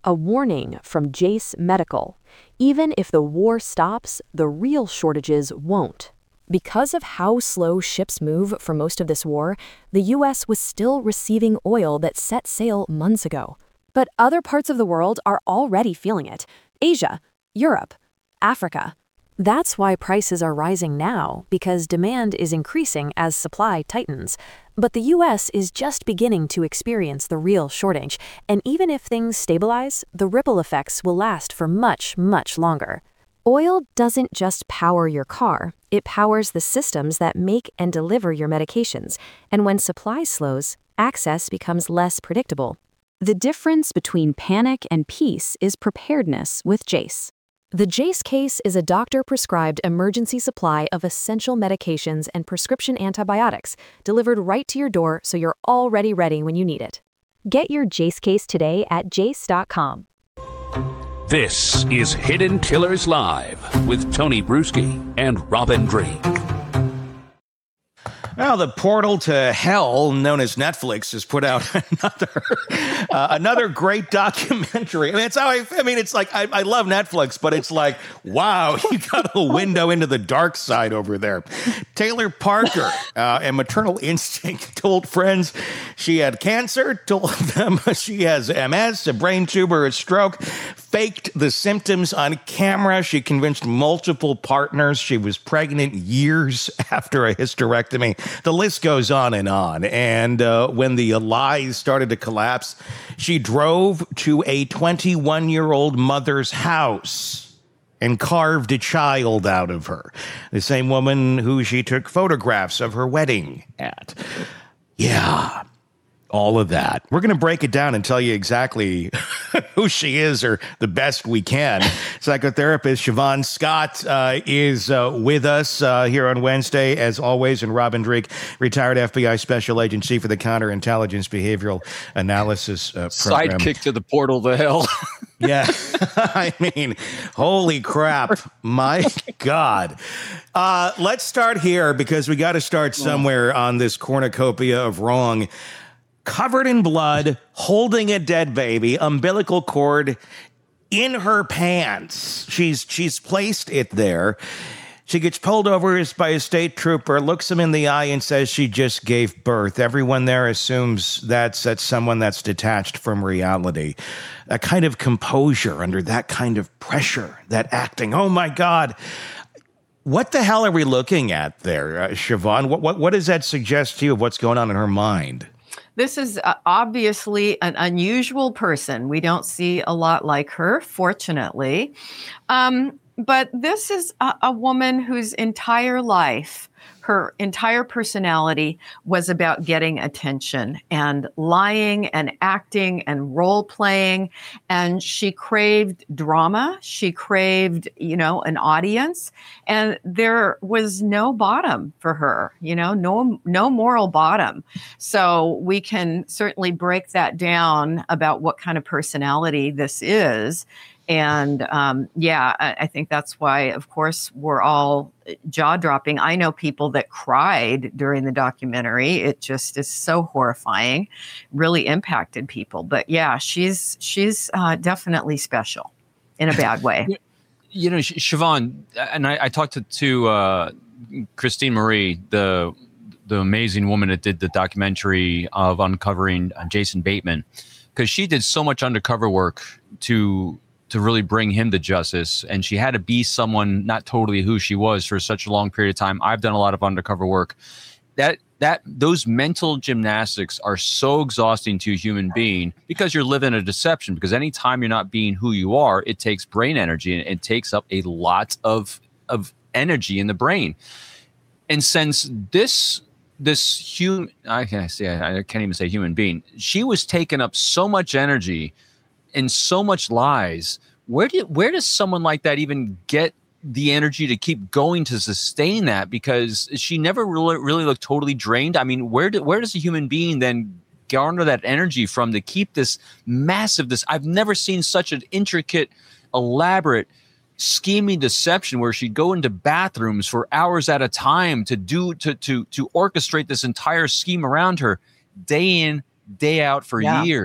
A warning from Jace Medical. Even if the war stops, the real shortages won't. Because of how slow ships move for most of this war, the U.S. was still receiving oil that set sail months ago. But other parts of the world are already feeling it. Asia, Europe, Africa. That's why prices are rising now, because demand is increasing as supply tightens. But the U.S. is just beginning to experience the real shortage, and even if things stabilize, the ripple effects will last for much, much longer. Oil doesn't just power your car, it powers the systems that make and deliver your medications, and when supply slows, access becomes less predictable. The difference between panic and peace is preparedness with Jace. The Jace case is a doctor-prescribed emergency supply of essential medications and prescription antibiotics delivered right to your door so you're already ready when you need it. Get your Jace case today at jace.com. This is Hidden Killers Live with Tony Bruschi and Robin Drake. Well, the portal to hell, known as Netflix, has put out another great documentary. I mean, it's how it's like I love Netflix, but it's like, wow, you got a window into the dark side over there. Taylor Parker, a maternal instinct, told friends she had cancer, told them she has MS, a brain tumor, a stroke, faked the symptoms on camera. She convinced multiple partners she was pregnant years after a hysterectomy. The list goes on. And when the lies started to collapse, she drove to a 21-year-old mother's house and carved a child out of her. The same woman who she took photographs of her wedding at. Yeah. All of that. We're going to break it down and tell you exactly who she is, or the best we can. Psychotherapist Siobhan Scott is with us here on Wednesday, as always, and Robin Drake, retired FBI Special Agency for the Counterintelligence Behavioral Analysis Program. Sidekick to the portal to hell. Yeah. I mean, holy crap. My God. Let's start here, because we got to start somewhere on this cornucopia of wrong. Covered in blood, holding a dead baby, umbilical cord in her pants. She's placed it there. She gets pulled over by a state trooper, looks him in the eye, and says she just gave birth. Everyone there assumes that's someone that's detached from reality. A kind of composure under that kind of pressure, that acting. Oh, my God. What the hell are we looking at there, Siobhan? What does that suggest to you of what's going on in her mind? This is obviously an unusual person. We don't see a lot like her, fortunately. But this is a woman whose entire life, her entire personality was about getting attention and lying and acting and role playing. And she craved drama. She craved, an audience. And there was no bottom for her, no moral bottom. So we can certainly break that down about what kind of personality this is. And I think that's why, of course, we're all jaw-dropping. I know people that cried during the documentary. It just is so horrifying, really impacted people. But yeah, she's definitely special in a bad way. Siobhan, and I talked to Christine Marie, the amazing woman that did the documentary of uncovering Jason Bateman, because she did so much undercover work to really bring him to justice. And she had to be someone not totally who she was for such a long period of time. I've done a lot of undercover work. Those mental gymnastics are so exhausting to a human being, because you're living a deception. Because anytime you're not being who you are, it takes brain energy, and it takes up a lot of energy in the brain. And since this human, I can't even say human being, she was taking up so much energy and so much lies. Where does someone like that even get the energy to keep going to sustain that? Because she never really looked totally drained. I mean, where does a human being then garner that energy from to keep this massive, I've never seen such an intricate, elaborate, scheming deception where she'd go into bathrooms for hours at a time to orchestrate this entire scheme around her, day in, day out for years.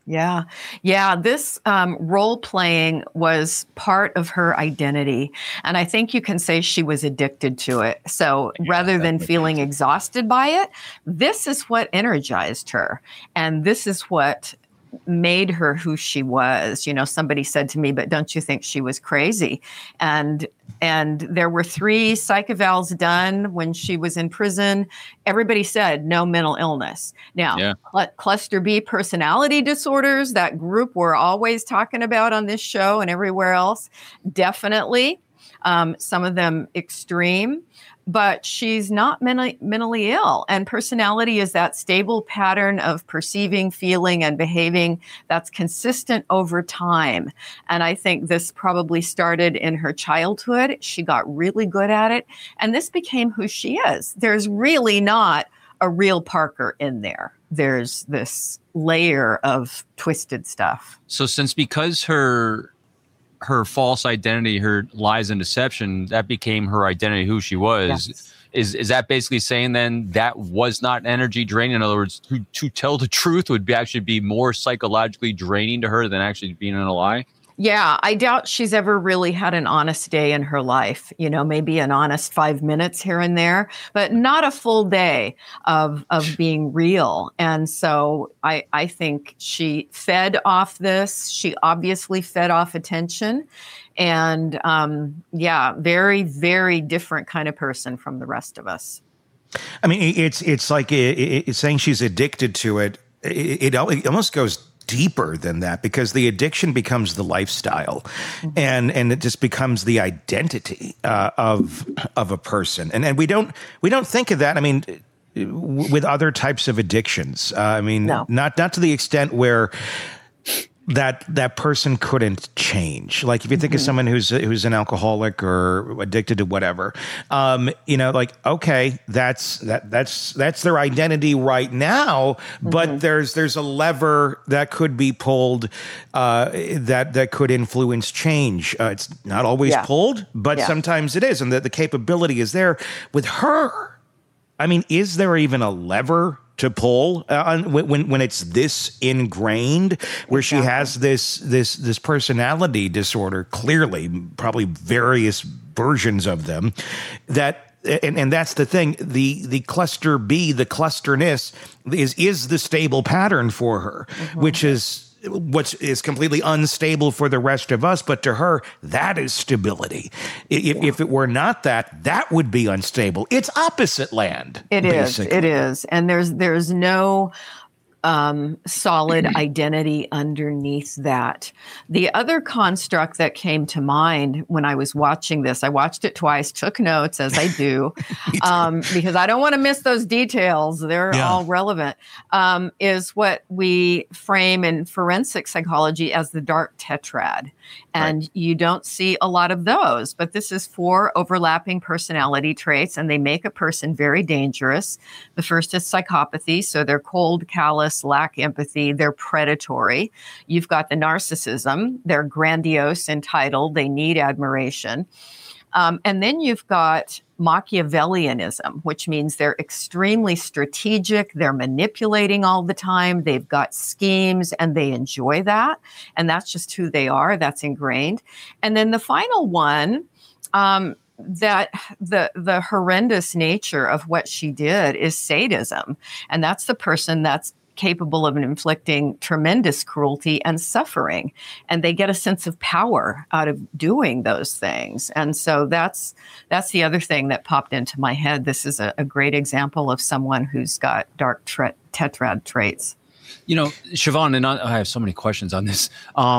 Yeah. Yeah. This role playing was part of her identity. And I think you can say she was addicted to it. So rather than feeling exhausted by it, this is what energized her. And this is what made her who she was. You know, somebody said to me, but don't you think she was crazy? And there were 3 psych evals done when she was in prison. Everybody said no mental illness. Now, cluster B personality disorders, that group we're always talking about on this show and everywhere else, definitely. Some of them extreme. But she's not mentally ill. And personality is that stable pattern of perceiving, feeling, and behaving that's consistent over time. And I think this probably started in her childhood. She got really good at it. And this became who she is. There's really not a real Parker in there. There's this layer of twisted stuff. So because her false identity, her lies and deception, that became her identity, who she was. Yes. Is that basically saying then that was not an energy drain? In other words, to tell the truth would actually be more psychologically draining to her than actually being in a lie? Yeah, I doubt she's ever really had an honest day in her life. You know, maybe an honest 5 minutes here and there, but not a full day of being real. And so I think she fed off this. She obviously fed off attention. And very, very different kind of person from the rest of us. I mean, it's like it's saying she's addicted to it. It almost goes deeper than that, because the addiction becomes the lifestyle, and it just becomes the identity of a person. And we don't think of that. I mean, with other types of addictions, no. not to the extent where that person couldn't change. Like if you think of someone who's an alcoholic or addicted to whatever, like, okay, that's their identity right now, but there's a lever that could be pulled that could influence change. It's not always pulled, but sometimes it is, and the capability is there. With her, I mean, is there even a lever to pull when it's this ingrained, where she has this personality disorder, clearly, probably various versions of them, and that's the thing. The cluster B, the clusterness, is the stable pattern for her, which is what is completely unstable for the rest of us, but to her, that is stability. If it were not that would be unstable. It's opposite land. It is. And there's no solid identity underneath that. The other construct that came to mind when I was watching this, I watched it twice, took notes as I do, because I don't want to miss those details. They're all relevant, is what we frame in forensic psychology as the dark tetrad. And you don't see a lot of those, but this is 4 overlapping personality traits, and they make a person very dangerous. The first is psychopathy. So they're cold, callous, lack empathy. They're predatory. You've got the narcissism. They're grandiose, entitled. They need admiration. And then you've got Machiavellianism, which means they're extremely strategic. They're manipulating all the time. They've got schemes and they enjoy that. And that's just who they are. That's ingrained. And then the final one, that the horrendous nature of what she did is sadism. And that's the person that's capable of inflicting tremendous cruelty and suffering. And they get a sense of power out of doing those things. And so that's the other thing that popped into my head. This is a great example of someone who's got dark tetrad traits. You know, Siobhan, and I have so many questions on this.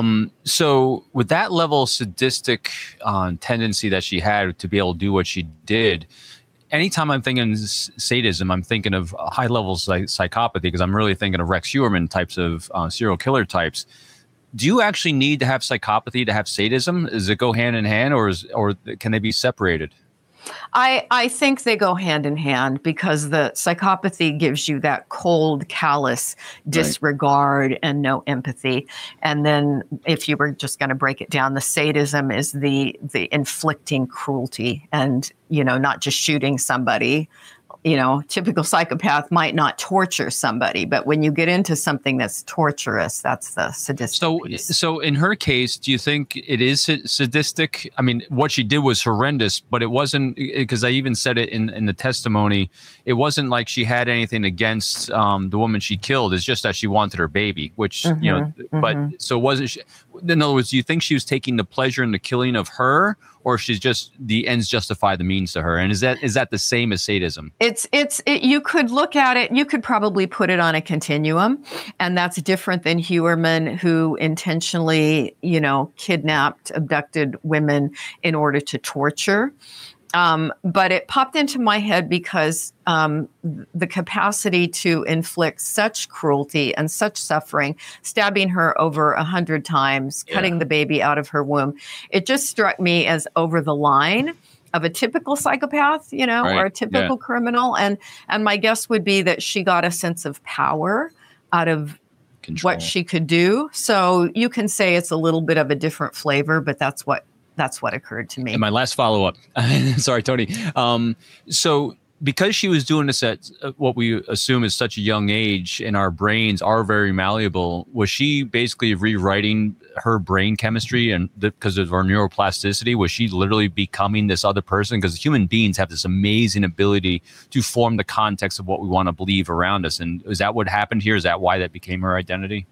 So with that level of sadistic tendency that she had to be able to do what she did, anytime I'm thinking sadism, I'm thinking of high levels of psychopathy, because I'm really thinking of Rex Heuermann types of serial killer types. Do you actually need to have psychopathy to have sadism? Does it go hand in hand, or can they be separated? I think they go hand in hand, because the psychopathy gives you that cold, callous disregard and no empathy. And then if you were just going to break it down, the sadism is the inflicting cruelty and, not just shooting somebody typical psychopath might not torture somebody, but when you get into something that's torturous, that's the sadistic piece. So in her case, do you think it is sadistic? I mean, what she did was horrendous, but it wasn't, because I even said it in the testimony, it wasn't like she had anything against the woman she killed. It's just that she wanted her baby, which, but so wasn't she, in other words, do you think she was taking the pleasure in the killing of her, or she's just the ends justify the means to her? And is that the same as sadism? You could look at it, you could probably put it on a continuum, and that's different than Heuermann, who intentionally, kidnapped, abducted women in order to torture. But it popped into my head because the capacity to inflict such cruelty and such suffering, stabbing her over 100 times, cutting the baby out of her womb, it just struck me as over the line of a typical psychopath, or a typical criminal. And my guess would be that she got a sense of power out of what she could do. So you can say it's a little bit of a different flavor, but that's what occurred to me. And my last follow-up, sorry, Tony. So because she was doing this at what we assume is such a young age, and our brains are very malleable, was she basically rewriting her brain chemistry, and because of her neuroplasticity, was she literally becoming this other person? Because human beings have this amazing ability to form the context of what we want to believe around us. And is that what happened here? Is that why that became her identity?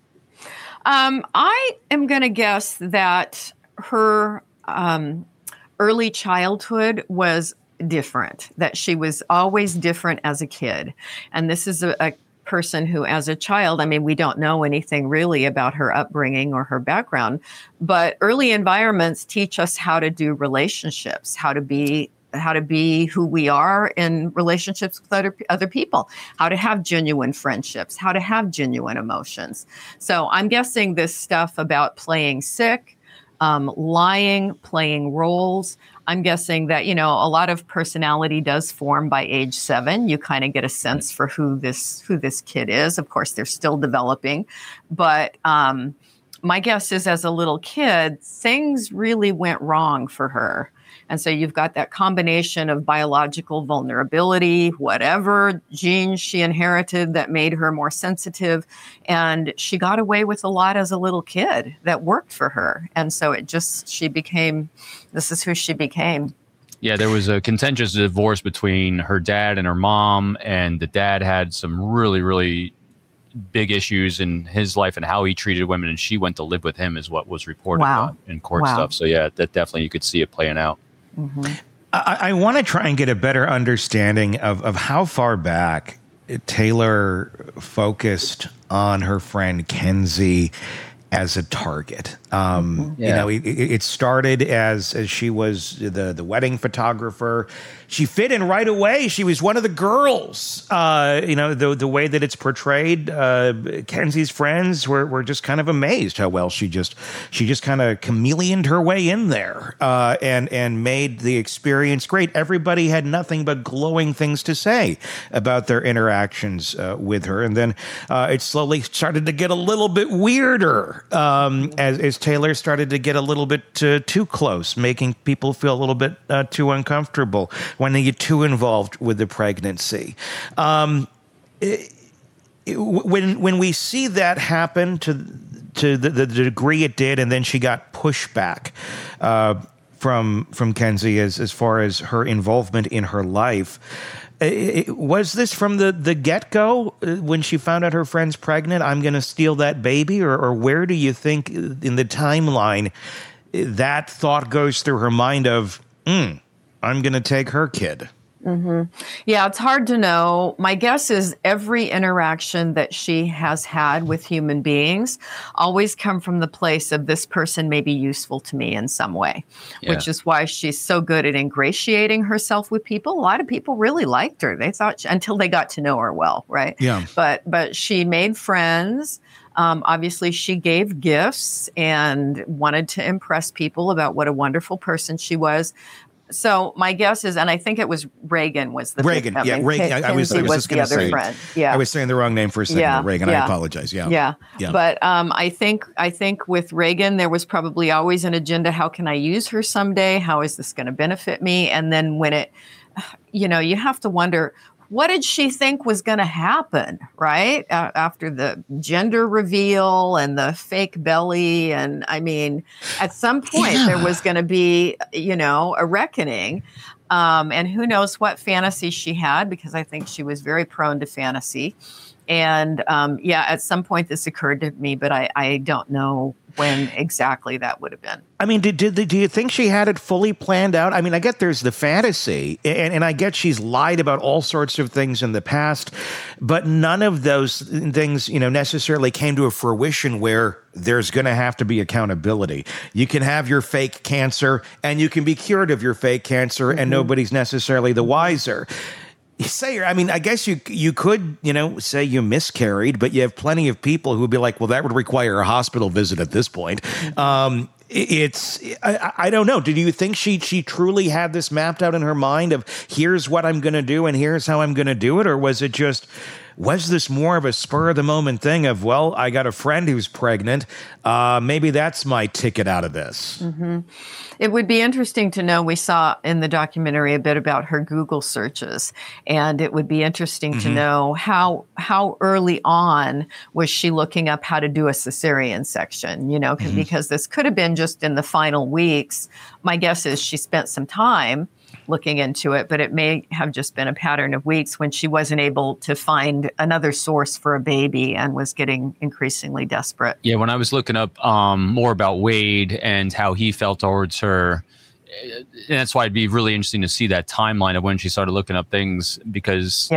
I am going to guess that her early childhood was different, that she was always different as a kid. And this is a person who, as a child, I mean, we don't know anything really about her upbringing or her background, but early environments teach us how to do relationships, how to be who we are in relationships with other people, how to have genuine friendships, how to have genuine emotions. So I'm guessing this stuff about playing sick, lying, playing roles. I'm guessing that, a lot of personality does form by age 7. You kind of get a sense for who this kid is. Of course, they're still developing. But my guess is, as a little kid, things really went wrong for her. And so you've got that combination of biological vulnerability, whatever genes she inherited that made her more sensitive. And she got away with a lot as a little kid that worked for her. And so this is who she became. Yeah, there was a contentious divorce between her dad and her mom. And the dad had some really, really big issues in his life and how he treated women. And she went to live with him, is what was reported in court stuff. So yeah, that definitely, you could see it playing out. Mm-hmm. I want to try and get a better understanding of how far back Taylor focused on her friend Kenzie as a target. It started as she was the wedding photographer. She fit in right away. She was one of the girls. The way that it's portrayed, Kenzie's friends were just kind of amazed how well she just kind of chameleoned her way in there and made the experience great. Everybody had nothing but glowing things to say about their interactions with her. And then it slowly started to get a little bit weirder as Taylor started to get a little bit too close, making people feel a little bit too uncomfortable when they get too involved with the pregnancy. When we see that happen to the degree it did, and then she got pushback from Kenzie as far as her involvement in her life. Was this from the get-go when she found out her friend's pregnant? I'm going to steal that baby? Or where do you think in the timeline that thought goes through her mind of, I'm going to take her kid? Mm-hmm. Yeah, it's hard to know. My guess is every interaction that she has had with human beings always come from the place of, this person may be useful to me in some way, which is why she's so good at ingratiating herself with people. A lot of people really liked her. They thought until they got to know her well, right? Yeah. But she made friends. Obviously, she gave gifts and wanted to impress people about what a wonderful person she was. So my guess is, and I think it was Reagan was the Reagan. Yeah, Reagan. I was just going to say. Friend. Yeah, I was saying the wrong name for a second. Reagan. I apologize. Yeah. But I think with Reagan there was probably always an agenda. How can I use her someday? How is this going to benefit me? And then when it, you have to wonder, what did she think was going to happen, right? After the gender reveal and the fake belly. And I mean, at some point there was going to be, a reckoning. And who knows what fantasy she had, because I think she was very prone to fantasy. And at some point this occurred to me, but I don't know when exactly that would have been. I mean, do you think she had it fully planned out? I mean, I get there's the fantasy, and I get she's lied about all sorts of things in the past, but none of those things, necessarily came to a fruition where there's going to have to be accountability. You can have your fake cancer, and you can be cured of your fake cancer, and nobody's necessarily the wiser. I guess you could, say you miscarried, but you have plenty of people who would be like, well, that would require a hospital visit at this point. I don't know. Did you think she truly had this mapped out in her mind of here's what I'm going to do and here's how I'm going to do it? Or was this more of a spur of the moment thing of, well, I got a friend who's pregnant. Maybe that's my ticket out of this. Mm-hmm. It would be interesting to know. We saw in the documentary a bit about her Google searches, and it would be interesting to know how early on was she looking up how to do a cesarean section, because this could have been just in the final weeks. My guess is she spent some time looking into it, but it may have just been a pattern of weeks when she wasn't able to find another source for a baby and was getting increasingly desperate. Yeah, when I was looking up more about Wade and how he felt towards her, and that's why it'd be really interesting to see that timeline of when she started looking up things, because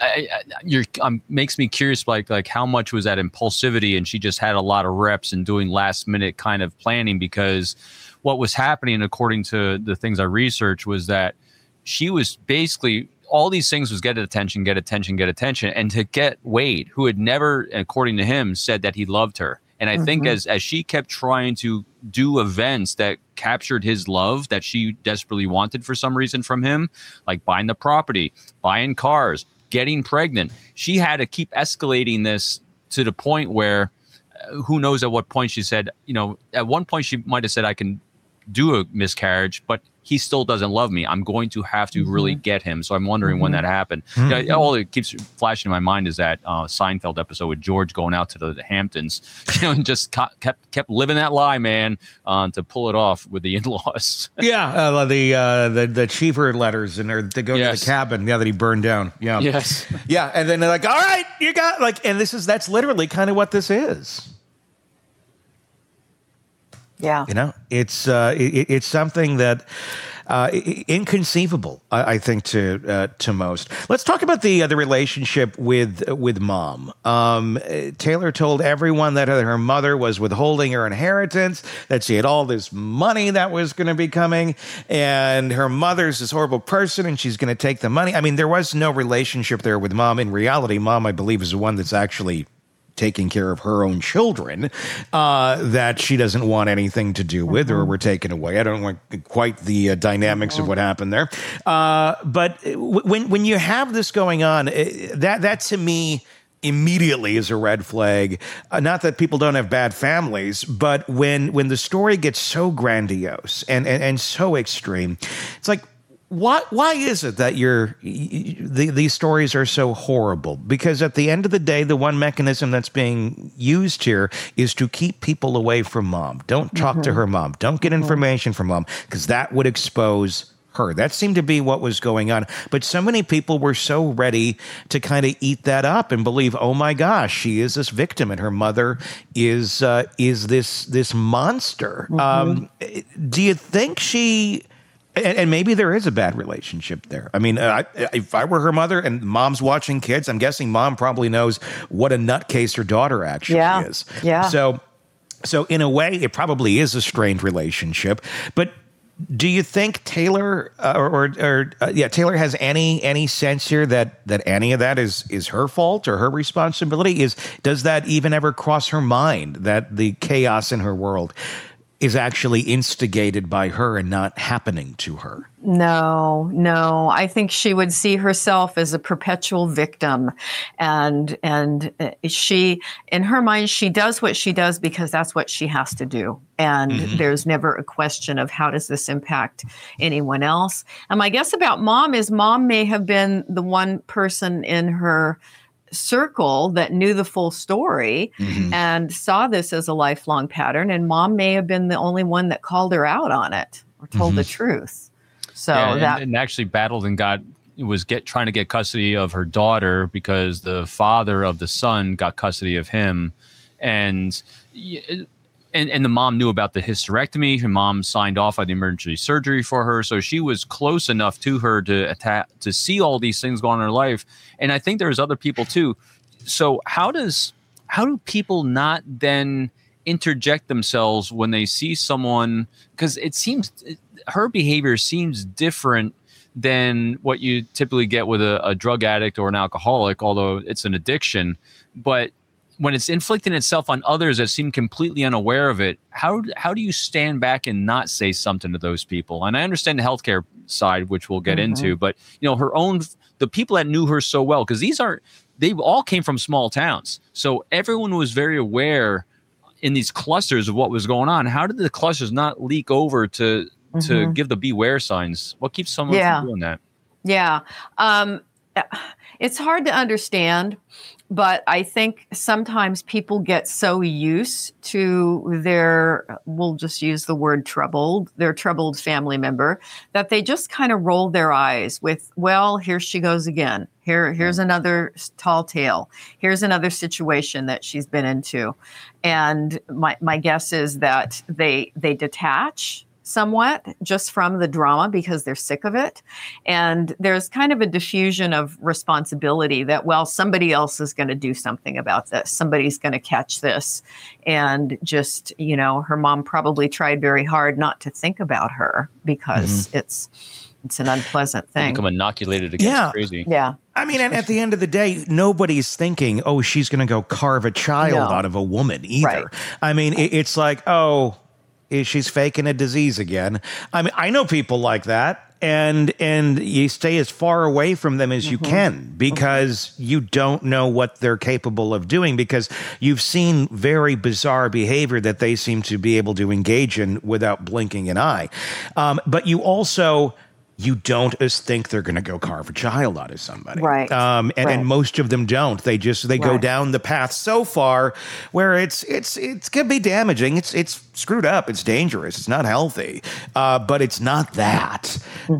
makes me curious, like how much was that impulsivity, and she just had a lot of reps and doing last minute kind of planning, because what was happening, according to the things I researched, was that she was basically, all these things was get attention. And to get Wade, who had never, according to him, said that he loved her. And I think as she kept trying to do events that captured his love that she desperately wanted for some reason from him, like buying the property, buying cars, getting pregnant, she had to keep escalating this to the point where who knows at what point she said, at one point she might have said, I can do a miscarriage, but he still doesn't love me. I'm going to have to really get him. So I'm wondering when that happened. All it keeps flashing in my mind is that Seinfeld episode with George going out to the Hamptons, and just kept living that lie, man, to pull it off with the in-laws. The Cheever letters and to go to the cabin that he burned down. Yeah. Yes. Yeah. And then they're like, all right, you got and that's literally kind of what this is. Yeah. It's something that inconceivable, I think, to most. Let's talk about the relationship with mom. Taylor told everyone that her mother was withholding her inheritance, that she had all this money that was going to be coming, and her mother's this horrible person, and she's going to take the money. I mean, there was no relationship there with mom. In reality, mom, I believe, is the one that's actually taking care of her own children, that she doesn't want anything to do with, or were taken away. I don't know quite the dynamics of what happened there. But when you have this going on, that to me immediately is a red flag. Not that people don't have bad families, but when the story gets so grandiose and so extreme, it's like, why is it that these stories are so horrible? Because at the end of the day, the one mechanism that's being used here is to keep people away from mom. Don't talk to her mom. Don't get information from mom, because that would expose her. That seemed to be what was going on. But so many people were so ready to kind of eat that up and believe, oh my gosh, she is this victim and her mother is this monster. Do you think she... And maybe there is a bad relationship there. I mean, if I were her mother and mom's watching kids, I'm guessing mom probably knows what a nutcase her daughter actually is. Yeah. So in a way, it probably is a strained relationship. But do you think Taylor Taylor has any sense here that any of that is her fault or her responsibility? Does that even ever cross her mind, that the chaos in her world is actually instigated by her and not happening to her. No. I think she would see herself as a perpetual victim, and she, in her mind, she does what she does because that's what she has to do, and there's never a question of how does this impact anyone else. And my guess about Mom is Mom may have been the one person in her circle that knew the full story and saw this as a lifelong pattern, and Mom may have been the only one that called her out on it or told the truth. So and actually battled and trying to get custody of her daughter because the father of the son got custody of him, and the mom knew about the hysterectomy. Her mom signed off on the emergency surgery for her, so she was close enough to her to see all these things go on in her life. And I think there's other people too. So how do people not then interject themselves when they see someone? Because it seems her behavior seems different than what you typically get with a drug addict or an alcoholic, although it's an addiction. But when it's inflicting itself on others that seem completely unaware of it, how do you stand back and not say something to those people? And I understand the healthcare side, which we'll get into, but the people that knew her so well, because they all came from small towns, so everyone was very aware in these clusters of what was going on. How did the clusters not leak over to give the beware signs? What keeps someone from doing that? Yeah, it's hard to understand. But I think sometimes people get so used to we'll just use the word their troubled family member, that they just kind of roll their eyes with, well, here she goes again. Here's another tall tale. Here's another situation that she's been into. And my guess is that they detach somewhat just from the drama because they're sick of it. And there's kind of a diffusion of responsibility that, well, somebody else is going to do something about this. Somebody's going to catch this. And just, her mom probably tried very hard not to think about her because it's an unpleasant thing. They become inoculated against crazy. Yeah. I mean, and at the end of the day, nobody's thinking, oh, she's going to go carve a child out of a woman either. Right. I mean, it's like, oh, she's faking a disease again. I mean, I know people like that, and you stay as far away from them as you can because you don't know what they're capable of doing, because you've seen very bizarre behavior that they seem to be able to engage in without blinking an eye. But you don't think they're going to go carve a child out of somebody. Right. And most of them don't. They go down the path so far where it's going to be damaging. It's screwed up. It's dangerous. It's not healthy. But it's not that.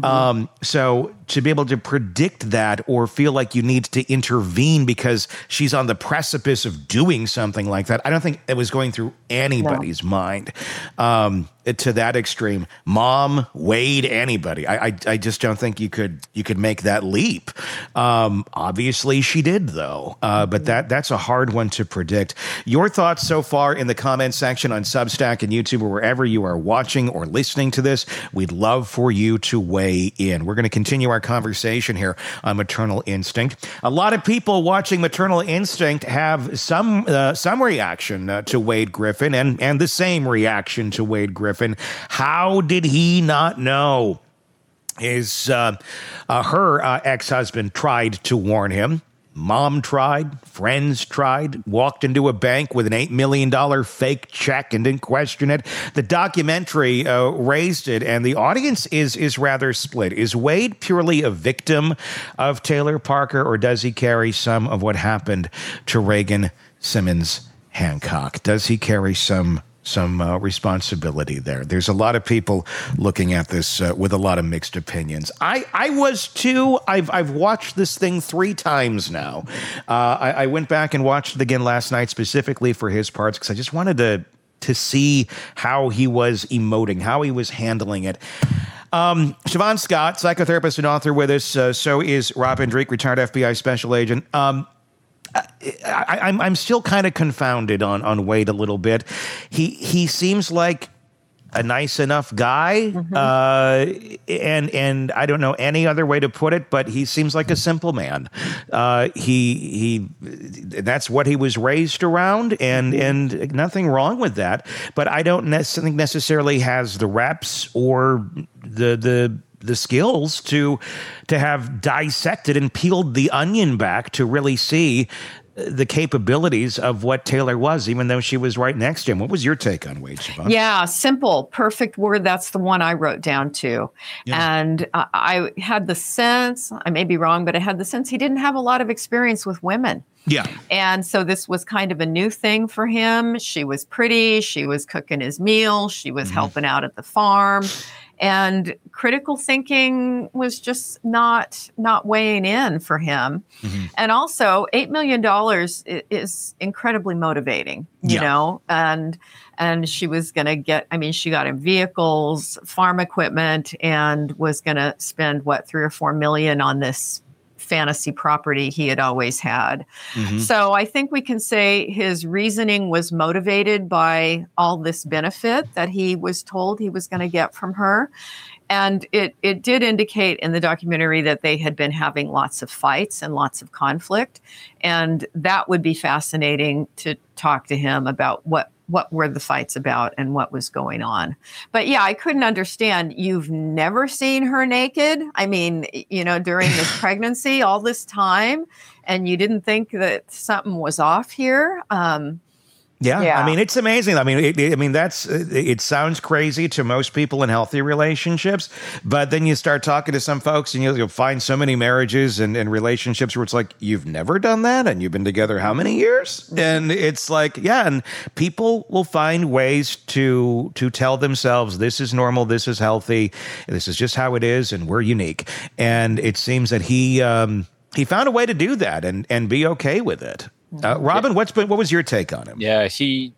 So to be able to predict that or feel like you need to intervene because she's on the precipice of doing something like that, I don't think it was going through anybody's mind. To that extreme. Mom, Wade, anybody. I just don't think you could make that leap. Obviously she did though. But that's a hard one to predict. Your thoughts so far in the comment section on Substack and YouTube or wherever you are watching or listening to this. We'd love for you to weigh in. We're going to continue our conversation here on Maternal Instinct. A lot of people watching Maternal Instinct have some reaction to Wade Griffin and the same reaction to Wade Griffin. How did he not know? Her ex-husband tried to warn him. Mom tried, friends tried, walked into a bank with an $8 million fake check and didn't question it. The documentary raised it, and the audience is rather split. Is Wade purely a victim of Taylor Parker, or does he carry some of what happened to Reagan Simmons Hancock? Does he carry some responsibility there? There's a lot of people looking at this with a lot of mixed opinions. I was too. I've watched this thing 3 times now. I went back and watched it again last night specifically for his parts because I just wanted to see how he was emoting, how he was handling it. Siobhan Scott, psychotherapist and author, with us. So is Robin Dreeke, retired FBI special agent. I'm still kind of confounded on Wade a little bit. He seems like a nice enough guy. And I don't know any other way to put it, but he seems like a simple man. He that's what he was raised around, and nothing wrong with that. But I don't think necessarily has the reps or the skills to have dissected and peeled the onion back to really see the capabilities of what Taylor was, even though she was right next to him. What was your take on Wade, Siobhan? Yeah, simple, perfect word. That's the one I wrote down too. Yeah. And I had the sense, I may be wrong, but I had the sense he didn't have a lot of experience with women. Yeah. And so this was kind of a new thing for him. She was pretty. She was cooking his meals. She was helping out at the farm. And critical thinking was just not weighing in for him. And also, $8 million is incredibly motivating, you know, and she was going to get, I mean, she got him vehicles, farm equipment, and was going to spend, what, $3 or $4 million on this fantasy property he had always had. So I think we can say his reasoning was motivated by all this benefit that he was told he was going to get from her. And it did indicate in the documentary that they had been having lots of fights and lots of conflict. And that would be fascinating to talk to him about what were the fights about and what was going on. But yeah, I couldn't understand. You've never seen her naked. I mean, you know, during this pregnancy, all this time, and you didn't think that something was off here. Yeah, I mean, it's amazing. I mean, it sounds crazy to most people in healthy relationships, but then you start talking to some folks and you'll find so many marriages and relationships where it's like, you've never done that and you've been together how many years? And it's like, yeah, and people will find ways to tell themselves this is normal, this is healthy, this is just how it is, and we're unique. And it seems that he found a way to do that and be okay with it. Robin, what was your take on him? Yeah,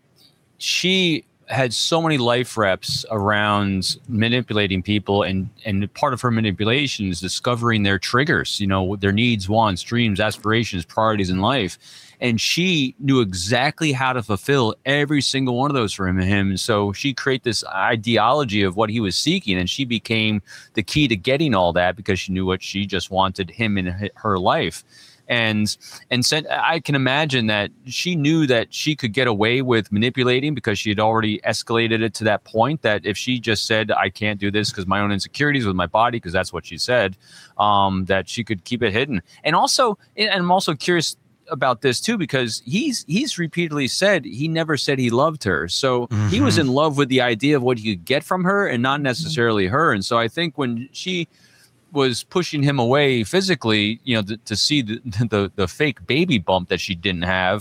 she had so many life reps around manipulating people, and part of her manipulation is discovering their triggers, you know, their needs, wants, dreams, aspirations, priorities in life. And she knew exactly how to fulfill every single one of those for him. And so she created this ideology of what he was seeking, and she became the key to getting all that because she knew what she just wanted him in her life. And said, I can imagine that she knew that she could get away with manipulating because she had already escalated it to that point that if she just said, I can't do this because my own insecurities with my body, because that's what she said, that she could keep it hidden. And also, and I'm also curious about this too, because he's repeatedly said he never said he loved her. So he was in love with the idea of what he could get from her and not necessarily her. And so I think when she was pushing him away physically, you know, to see the fake baby bump that she didn't have,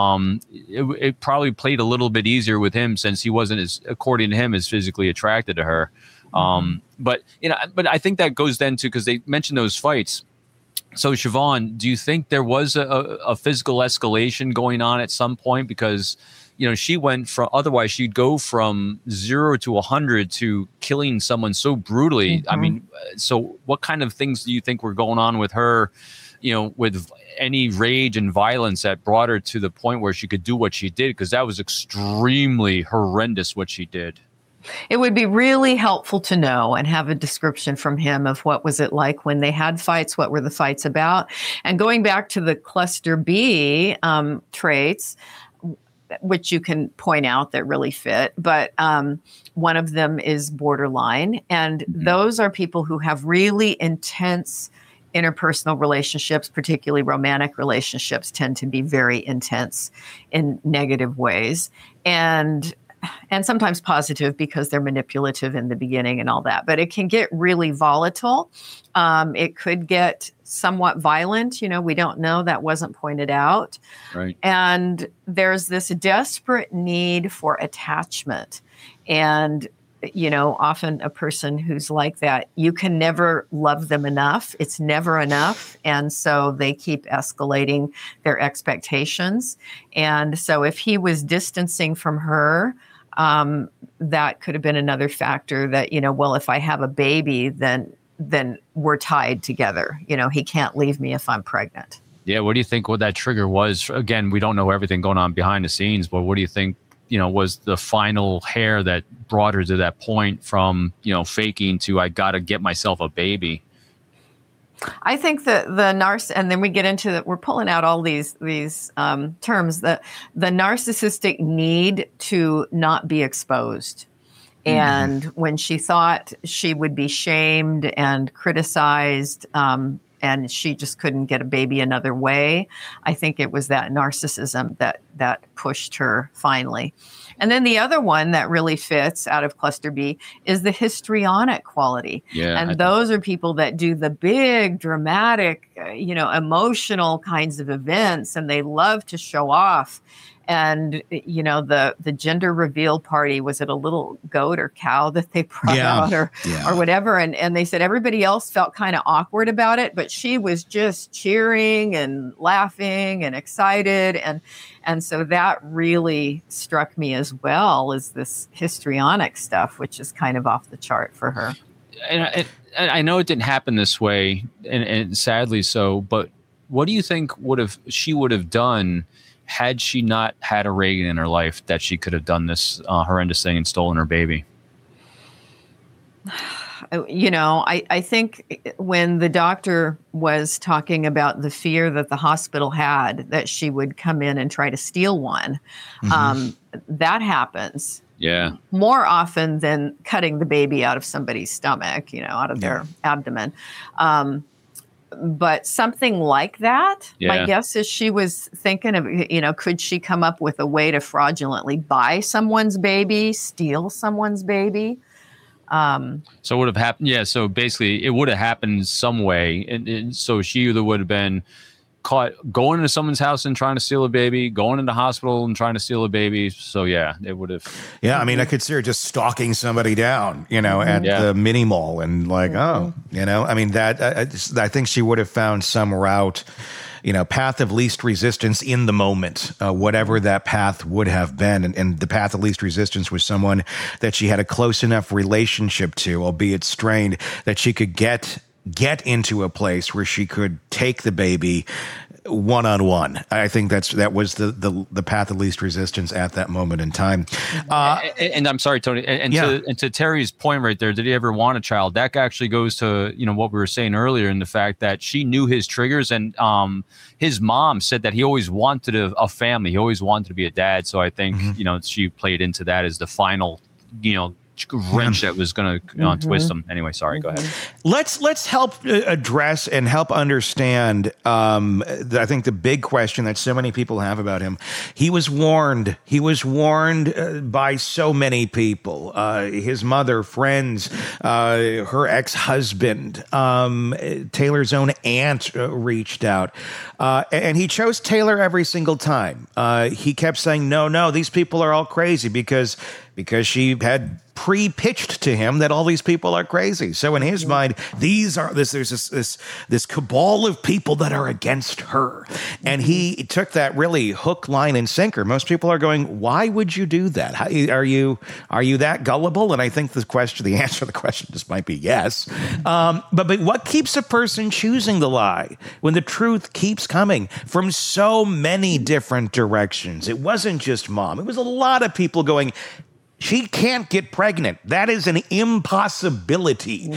it probably played a little bit easier with him since he wasn't, as according to him, as physically attracted to her. But you know, but I think that goes then to, because they mentioned those fights. So Siobhan, do you think there was a physical escalation going on at some point? Because, you know, she went from, otherwise she'd go from 0 to 100 to killing someone so brutally. I mean, so what kind of things do you think were going on with her, you know, with any rage and violence that brought her to the point where she could do what she did? Because that was extremely horrendous what she did. It would be really helpful to know and have a description from him of what was it like when they had fights, what were the fights about? And going back to the cluster B traits, which you can point out that really fit, but one of them is borderline. And those are people who have really intense interpersonal relationships, particularly romantic relationships, tend to be very intense in negative ways. And sometimes positive because they're manipulative in the beginning and all that. But it can get really volatile. It could get somewhat violent. You know, we don't know. That wasn't pointed out. Right. And there's this desperate need for attachment. And, you know, often a person who's like that, you can never love them enough. It's never enough. And so they keep escalating their expectations. And so if he was distancing from her, that could have been another factor that, you know, well, if I have a baby, then we're tied together. You know, he can't leave me if I'm pregnant. Yeah. What do you think what that trigger was? Again, we don't know everything going on behind the scenes, but what do you think was the final hair that brought her to that point from, faking to, I got to get myself a baby. I think that the and then we get into that. We're pulling out all these terms. The narcissistic need to not be exposed, and when she thought she would be shamed and criticized, and she just couldn't get a baby another way, I think it was that narcissism that pushed her finally. And then the other one that really fits out of cluster B is the histrionic quality. Yeah, and those are people that do the big, dramatic, emotional kinds of events, and they love to show off. And, the gender reveal party, was it a little goat or cow that they brought out or whatever? And they said everybody else felt kind of awkward about it, but she was just cheering and laughing and excited. And so that really struck me as well, as this histrionic stuff, which is kind of off the chart for her. And I know it didn't happen this way, and sadly so, but what do you think she would have done had she not had a Reagan in her life, that she could have done this horrendous thing and stolen her baby? I think when the doctor was talking about the fear that the hospital had that she would come in and try to steal one, that happens. Yeah. More often than cutting the baby out of somebody's stomach, out of their abdomen. But something like that, my guess is she was thinking of, could she come up with a way to fraudulently buy someone's baby, steal someone's baby? So it would have happened. Yeah. So basically it would have happened some way. And so she either would have been caught going into someone's house and trying to steal a baby, going into hospital and trying to steal a baby. So yeah, it would have. Yeah, I mean, I could see her just stalking somebody down, at the mini mall, and I mean, that I think she would have found some route, path of least resistance in the moment, whatever that path would have been. And the path of least resistance was someone that she had a close enough relationship to, albeit strained, that she could get into a place where she could take the baby one-on-one. I think that was the path of least resistance at that moment in time. And I'm sorry, Tony. And to Terry's point right there, did he ever want a child? That actually goes to what we were saying earlier, in the fact that she knew his triggers, and his mom said that he always wanted a family. He always wanted to be a dad. So I think she played into that as the final wrench that was going to twist them. Anyway, sorry, go ahead. Let's help address and help understand, I think the big question that so many people have about him. He was warned. He was warned by so many people, his mother, friends, her ex-husband, Taylor's own aunt reached out. And he chose Taylor every single time. He kept saying, no, these people are all crazy because she had pre-pitched to him that all these people are crazy. So in his mind, there's this cabal of people that are against her. And he took that really hook, line, and sinker. Most people are going, why would you do that? Are you that gullible? And I think the answer to the question just might be yes. But what keeps a person choosing the lie when the truth keeps coming from so many different directions? It wasn't just mom. It was a lot of people going, she can't get pregnant. That is an impossibility.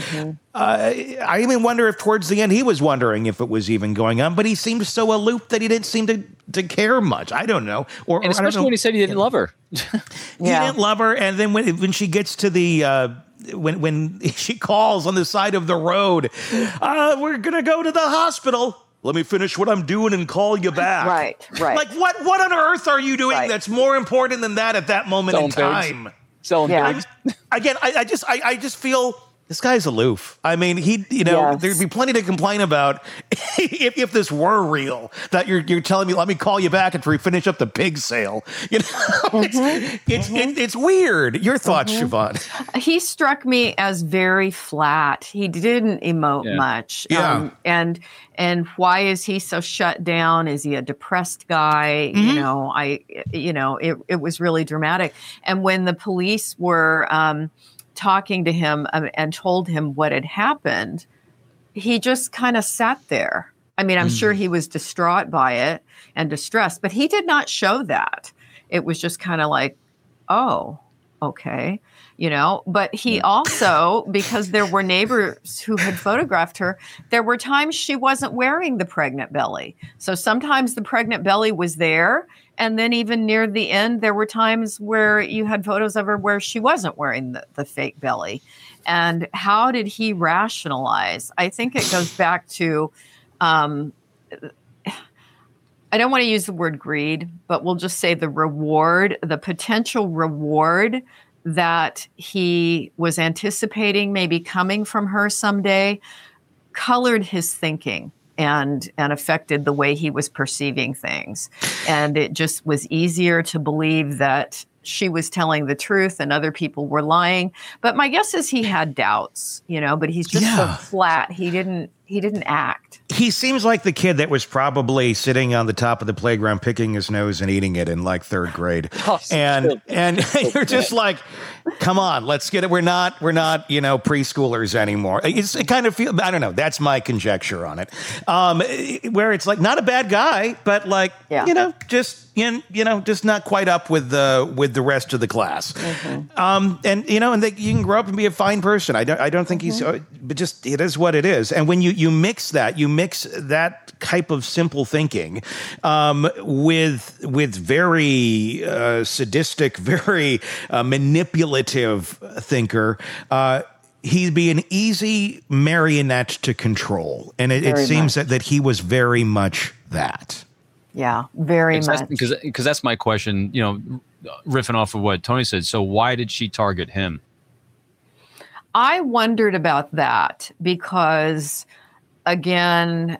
I even wonder if towards the end he was wondering if it was even going on, but he seemed so aloof that he didn't seem to care much. I don't know. And especially when he said he didn't love her. He didn't love her. And then when she gets to the... When she calls on the side of the road, we're going to go to the hospital. Let me finish what I'm doing and call you back. Right. Like, what on earth are you doing that's more important than that at that moment in time? Selling pigs. Again, I just feel this guy's aloof. I mean, there'd be plenty to complain about if this were real, that you're telling me, let me call you back after we finish up the pig sale. It's weird. Your thoughts, Siobhan? He struck me as very flat. He didn't emote much. Yeah. And why is he so shut down? Is he a depressed guy? It was really dramatic. And when the police were talking to him and told him what had happened, he just kind of sat there. I mean, I'm sure he was distraught by it and distressed, but he did not show that. It was just kind of like, oh, okay. But he also, because there were neighbors who had photographed her, there were times she wasn't wearing the pregnant belly. So sometimes the pregnant belly was there. And then even near the end, there were times where you had photos of her where she wasn't wearing the fake belly. And how did he rationalize? I think it goes back to, I don't want to use the word greed, but we'll just say the reward, the potential reward that he was anticipating maybe coming from her someday, colored his thinking and affected the way he was perceiving things. And it just was easier to believe that she was telling the truth and other people were lying. But my guess is he had doubts, but he's just so flat. He didn't act. He seems like the kid that was probably sitting on the top of the playground picking his nose and eating it in like third grade. And you're just like, come on, let's get it. We're not, preschoolers anymore. It kind of feels, I don't know. That's my conjecture on it. Where it's like not a bad guy, but like, just not quite up with the rest of the class. And you can grow up and be a fine person. I don't think he's, but just it is what it is. And when you mix that type of simple thinking with very sadistic, very manipulative thinker, he'd be an easy marionette to control. And it seems that he was very much that. Yeah, very much. Because that's my question, riffing off of what Tony said. So why did she target him? I wondered about that because, again,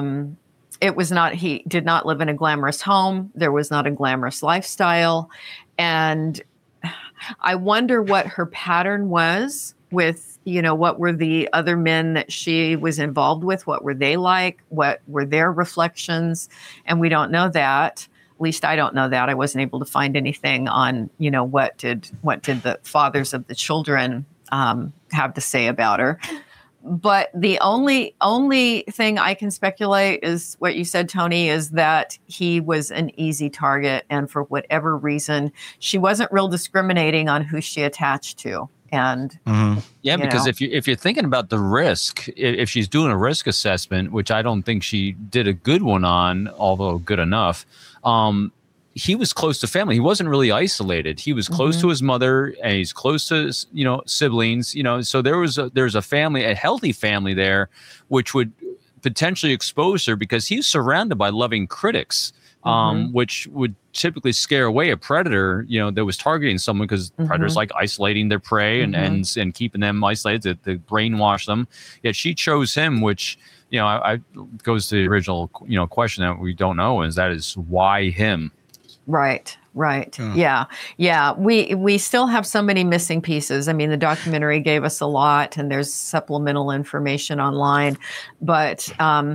he did not live in a glamorous home. There was not a glamorous lifestyle. And I wonder what her pattern was with, what were the other men that she was involved with? What were they like? What were their reflections? And we don't know that. At least I don't know that. I wasn't able to find anything on, what did the fathers of the children have to say about her. But the only thing I can speculate is what you said, Tony, is that he was an easy target. And for whatever reason, she wasn't real discriminating on who she attached to. And because if you're thinking about the risk, if she's doing a risk assessment, which I don't think she did a good one on, although good enough, he was close to family. He wasn't really isolated. He was close to his mother, and he's close to siblings. So there's a family, a healthy family there, which would potentially expose her because he's surrounded by loving critics, which would typically scare away a predator. That was targeting someone because predators like isolating their prey and keeping them isolated to brainwash them. Yet she chose him, which I goes to the original question that we don't know is why him. Right. Yeah. We still have so many missing pieces. I mean, the documentary gave us a lot and there's supplemental information online, but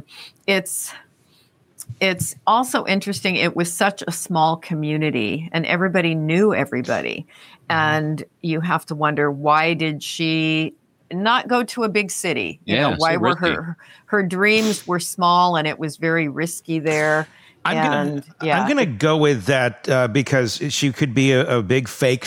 it's also interesting. It was such a small community and everybody knew everybody. And you have to wonder, why did she not go to a big city? Why were her dreams were small and it was very risky there? I'm gonna go with that because she could be a big fake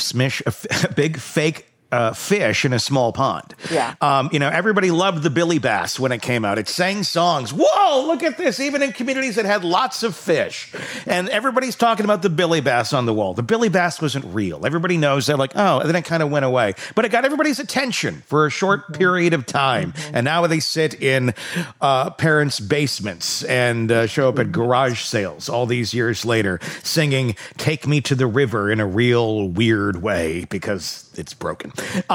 fish in a small pond. Yeah. Everybody loved the Billy Bass when it came out. It sang songs. Whoa, look at this. Even in communities that had lots of fish. And everybody's talking about the Billy Bass on the wall. The Billy Bass wasn't real. Everybody knows that, and then it kind of went away. But it got everybody's attention for a short period of time. And now they sit in parents' basements and show up at garage sales all these years later singing Take Me to the River in a real weird way because it's broken.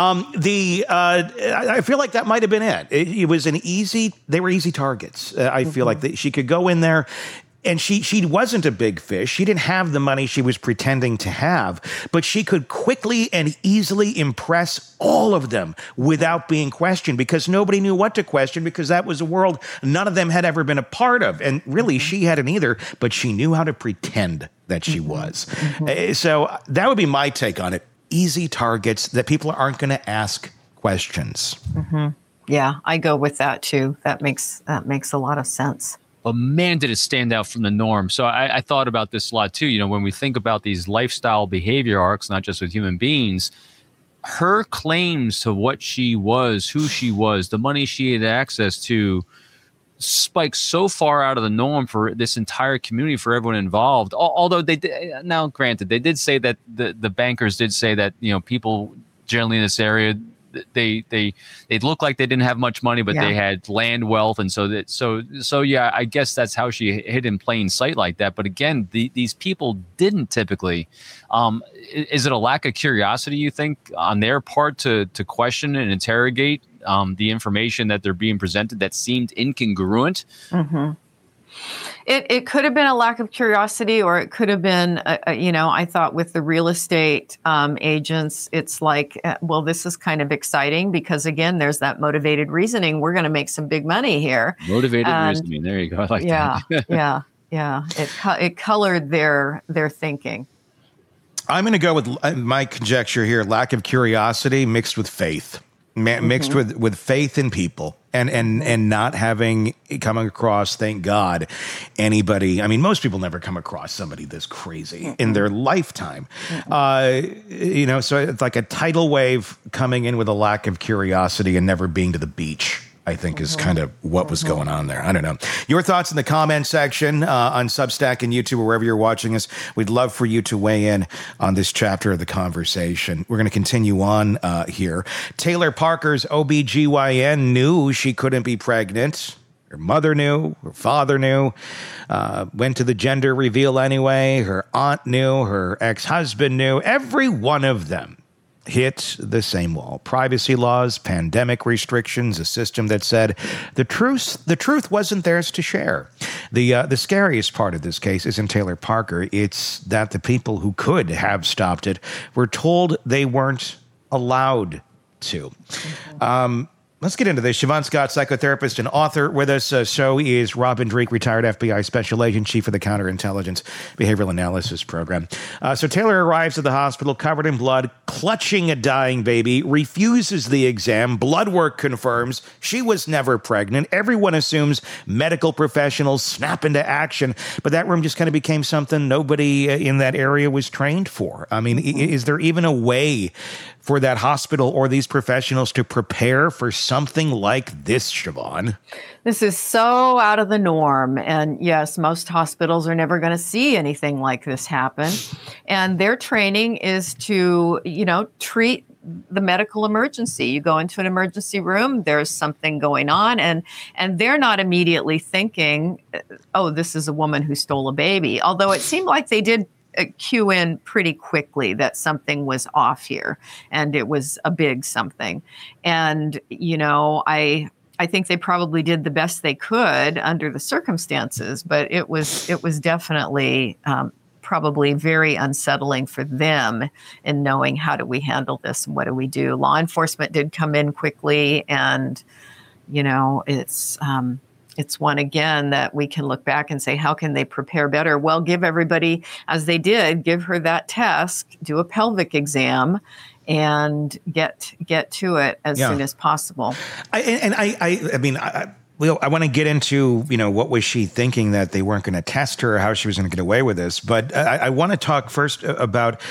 I feel like that might have been it. It was they were easy targets. I feel like she could go in there and she wasn't a big fish. She didn't have the money she was pretending to have, but she could quickly and easily impress all of them without being questioned because nobody knew what to question because that was a world none of them had ever been a part of. And really, she hadn't either, but she knew how to pretend that she was. So that would be my take on it. Easy targets that people aren't going to ask questions. Yeah, I go with that too. That makes a lot of sense. but man, did it stand out from the norm. So I thought about this a lot too. You know, when we think about these lifestyle behavior arcs, not just with human beings, her claims to what she was, who she was, the money she had access to, spiked so far out of the norm for this entire community, for everyone involved. Although they did, now granted, they did say that the bankers did say that, you know, people generally in this area, they looked like they didn't have much money, but they had land wealth, and so yeah, I guess that's how she hid in plain sight like that. But again, these people didn't typically. Is it a lack of curiosity, you think, on their part to question and interrogate the information that they're being presented that seemed incongruent? Mm-hmm. It could have been a lack of curiosity, or it could have been, I thought with the real estate agents, it's like, well, this is kind of exciting because, again, there's that motivated reasoning. We're going to make some big money here. Motivated reasoning. There you go. I like that. Yeah. It colored their thinking. I'm going to go with my conjecture here: lack of curiosity mixed with faith. Mixed with faith in people and not having coming across, thank God, anybody. I mean, most people never come across somebody this crazy in their lifetime. So it's like a tidal wave coming in with a lack of curiosity and never being to the beach, I think, is kind of what was going on there. I don't know. Your thoughts in the comment section on Substack and YouTube or wherever you're watching us. We'd love for you to weigh in on this chapter of the conversation. We're going to continue on here. Taylor Parker's OBGYN knew she couldn't be pregnant. Her mother knew. Her father knew. Went to the gender reveal anyway. Her aunt knew. Her ex-husband knew. Every one of them hit the same wall. Privacy laws, pandemic restrictions, a system that said the truth wasn't theirs to share. The scariest part of this case isn't Taylor Parker. It's that the people who could have stopped it were told they weren't allowed to. Let's get into this. Siobhan Scott, psychotherapist and author with us. So is Robin Dreeke, retired FBI special agent, chief of the Counterintelligence Behavioral Analysis Program. So Taylor arrives at the hospital covered in blood, clutching a dying baby, refuses the exam. Blood work confirms she was never pregnant. Everyone assumes medical professionals snap into action, but that room just kind of became something nobody in that area was trained for. I mean, is there even a way for that hospital or these professionals to prepare for something like this, Siobhan? This is so out of the norm. And yes, most hospitals are never going to see anything like this happen. And their training is to, treat the medical emergency. You go into an emergency room, there's something going on, and they're not immediately thinking, oh, this is a woman who stole a baby. Although it seemed like they did cue in pretty quickly that something was off here, and it was a big something. And, I think they probably did the best they could under the circumstances, but it was definitely probably very unsettling for them in knowing, how do we handle this and what do we do? Law enforcement did come in quickly, and, it's one, again, that we can look back and say, how can they prepare better? Well, give everybody, as they did, give her that test, do a pelvic exam, and get to it as soon as possible. I want to get into, what was she thinking that they weren't going to test her, how she was going to get away with this. But I want to talk first about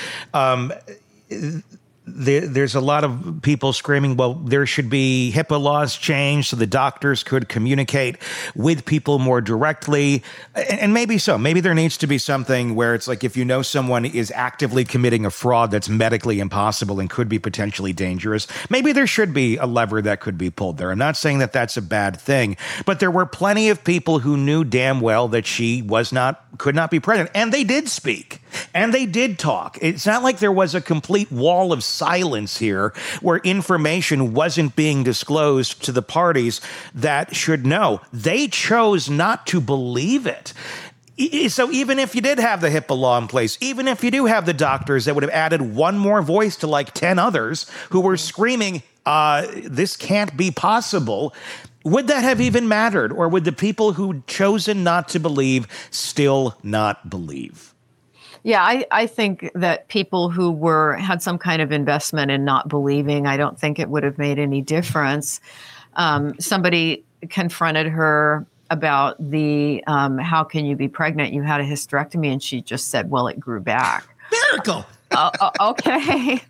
there's a lot of people screaming, well, there should be HIPAA laws changed so the doctors could communicate with people more directly. And maybe so. Maybe there needs to be something where it's like, if you know someone is actively committing a fraud that's medically impossible and could be potentially dangerous, maybe there should be a lever that could be pulled there. I'm not saying that that's a bad thing, but there were plenty of people who knew damn well that she could not be pregnant. And they did speak. And they did talk. It's not like there was a complete wall of silence here where information wasn't being disclosed to the parties that should know. They chose not to believe it. So even if you did have the HIPAA law in place, even if you do have the doctors that would have added one more voice to like 10 others who were screaming, this can't be possible, would that have even mattered? Or would the people who'd chosen not to believe still not believe? Yeah, I think that people who had some kind of investment in not believing, I don't think it would have made any difference. Somebody confronted her about the how can you be pregnant? You had a hysterectomy, and she just said, well, it grew back. Miracle. Okay.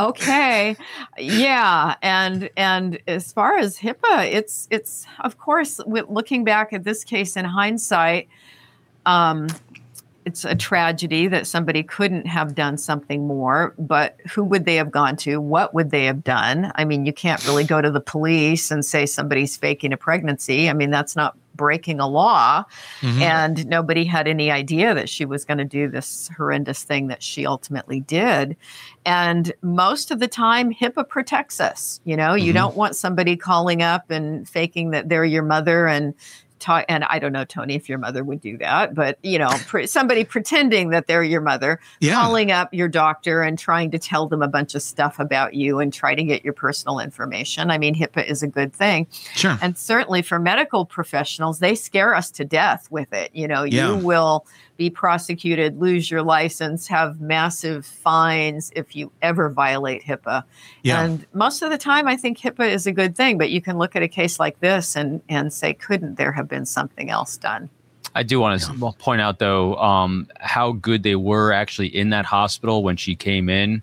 Yeah. And as far as HIPAA, it's of course, looking back at this case in hindsight, it's a tragedy that somebody couldn't have done something more, but who would they have gone to? What would they have done? I mean, you can't really go to the police and say somebody's faking a pregnancy. I mean, that's not breaking a law. And nobody had any idea that she was going to do this horrendous thing that she ultimately did. And most of the time, HIPAA protects us. You know, you don't want somebody calling up and faking that they're your mother and and I don't know, Tony, if your mother would do that, but, you know, somebody pretending that they're your mother, calling up your doctor and trying to tell them a bunch of stuff about you and try to get your personal information. I mean, HIPAA is a good thing. Sure. And certainly for medical professionals, they scare us to death with it. You know, you will be prosecuted, lose your license, have massive fines if you ever violate HIPAA. Yeah. And most of the time, I think HIPAA is a good thing, but you can look at a case like this and say, couldn't there have been something else done? I do want to point out, though, how good they were actually in that hospital when she came in.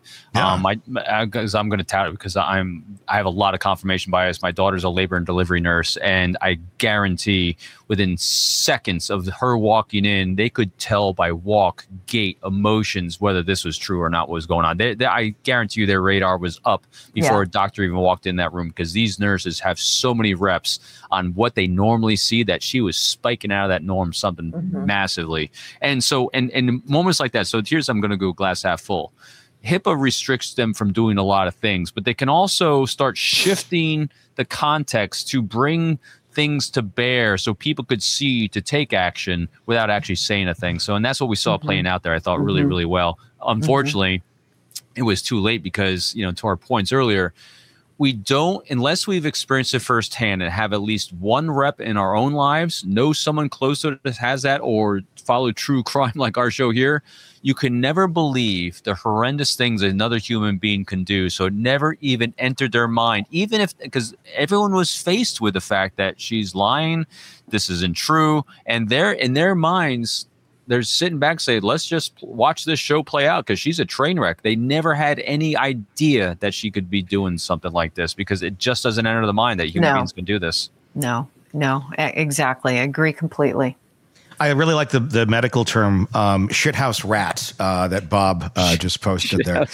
Because I'm going to tout it because I have a lot of confirmation bias. My daughter's a labor and delivery nurse, and I guarantee within seconds of her walking in, they could tell by walk, gait, emotions whether this was true or not what was going on. I guarantee you their radar was up before a doctor even walked in that room, because these nurses have so many reps on what they normally see that she was spiking out of that norm something massively. And so, and in moments like that, so here's, I'm going to go glass half full. HIPAA restricts them from doing a lot of things, but they can also start shifting the context to bring things to bear so people could see to take action without actually saying a thing. So, and that's what we saw playing out there, I thought, really, really well. Unfortunately, it was too late because, you know, to our points earlier, we don't, unless we've experienced it firsthand and have at least one rep in our own lives, know someone close to us has that, or follow true crime like our show here, you can never believe the horrendous things another human being can do. So it never even entered their mind, even if, because everyone was faced with the fact that she's lying, this isn't true. And they're in their minds, they're sitting back saying, let's just watch this show play out because she's a train wreck. They never had any idea that she could be doing something like this because it just doesn't enter the mind that human beings can do this. No, exactly. I agree completely. I really like the medical term shithouse rat that Bob just posted there.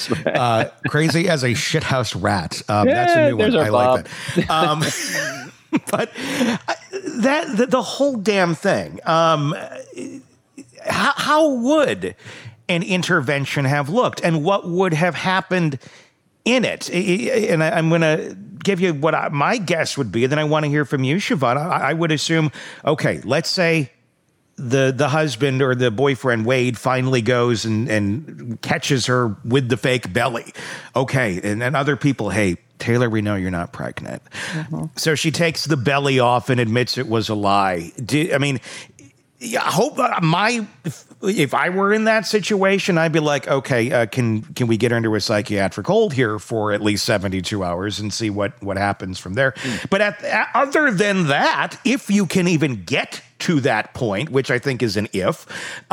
Crazy as a shithouse rat. That's a new one. I like that. But the whole damn thing. How would an intervention have looked, and what would have happened in it? And I'm going to give you what my guess would be, and then I want to hear from you, Siobhan. I would assume, okay, let's say the husband or the boyfriend, Wade, finally goes and catches her with the fake belly. Okay, and then other people, hey, Taylor, we know you're not pregnant. So she takes the belly off and admits it was a lie. I hope if I were in that situation, I'd be like, okay, can we get her into a psychiatric hold here for at least 72 hours and see what happens from there? But other than that, if you can even get to that point, which I think is an if,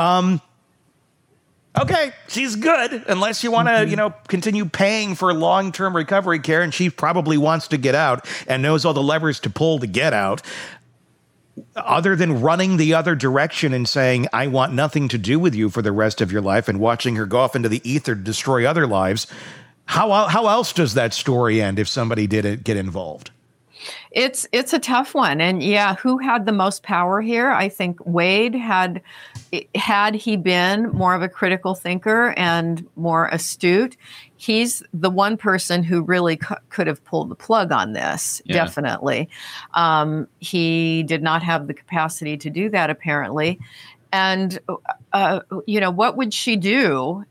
okay, she's good, unless you want to, continue paying for long-term recovery care, and she probably wants to get out and knows all the levers to pull to get out. Other than running the other direction and saying, I want nothing to do with you for the rest of your life, and watching her go off into the ether to destroy other lives, how else does that story end if somebody did get involved? It's a tough one. And who had the most power here? I think Wade had he been more of a critical thinker and more astute, he's the one person who really could have pulled the plug on this. Yeah. Definitely. He did not have the capacity to do that, apparently. And, what would she do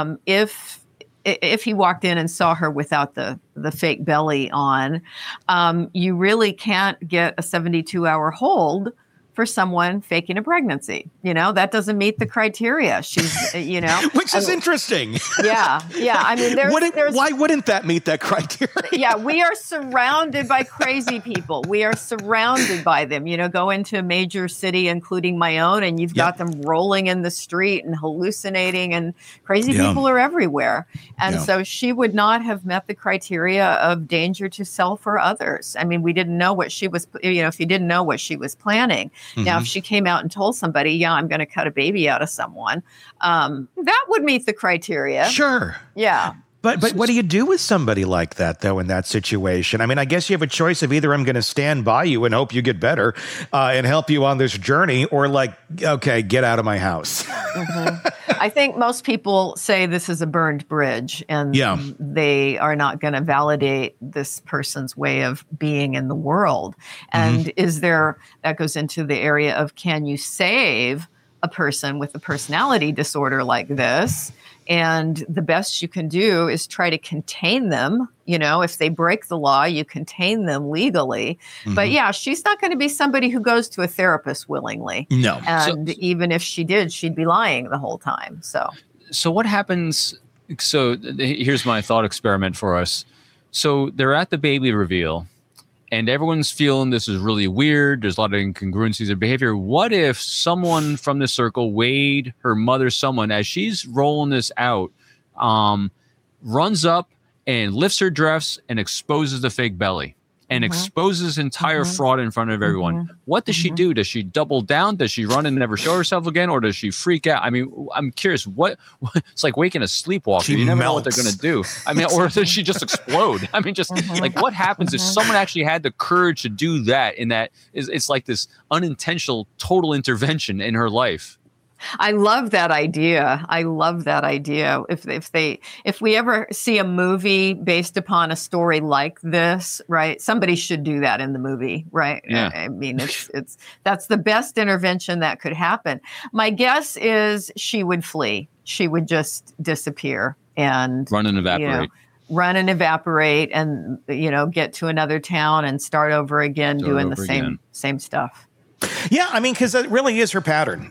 if he walked in and saw her without the fake belly on? You really can't get a 72-hour hold for someone faking a pregnancy. That doesn't meet the criteria. She's, which is interesting. Yeah. I mean, why wouldn't that meet that criteria? Yeah, we are surrounded by crazy people. We are surrounded by them. Go into a major city, including my own, and you've got them rolling in the street and hallucinating, and crazy people are everywhere. And so she would not have met the criteria of danger to self or others. I mean, we didn't know what she was, if you didn't know what she was planning. Now, if she came out and told somebody, I'm going to cut a baby out of someone, that would meet the criteria. Sure. Yeah. But what do you do with somebody like that, though, in that situation? I mean, I guess you have a choice of either I'm going to stand by you and hope you get better and help you on this journey, or okay, get out of my house. I think most people say this is a burned bridge, and they are not going to validate this person's way of being in the world. And that goes into the area of, can you save a person with a personality disorder like this? And the best you can do is try to contain them. If they break the law, you contain them legally. But she's not going to be somebody who goes to a therapist willingly. No. And even if she did, she'd be lying the whole time. So what happens? So here's my thought experiment for us. So they're at the baby reveal, and everyone's feeling this is really weird. There's a lot of incongruencies of behavior. What if someone from the circle, Wade, her mother, someone, as she's rolling this out, runs up and lifts her dress and exposes the fake belly and exposes entire fraud in front of everyone? What does she do? Does she double down? Does she run and never show herself again? Or does she freak out? I mean, I'm curious. It's like waking a sleepwalker. You never know what they're going to do. I mean, or does she just explode? I mean, just like, what happens if someone actually had the courage to do that? It's like this unintentional total intervention in her life. I love that idea. If we ever see a movie based upon a story like this, right? Somebody should do that in the movie, right? Yeah. I mean, that's the best intervention that could happen. My guess is she would flee. She would just disappear and run and evaporate. And get to another town and start over again, doing the same stuff. Yeah, I mean, because that really is her pattern.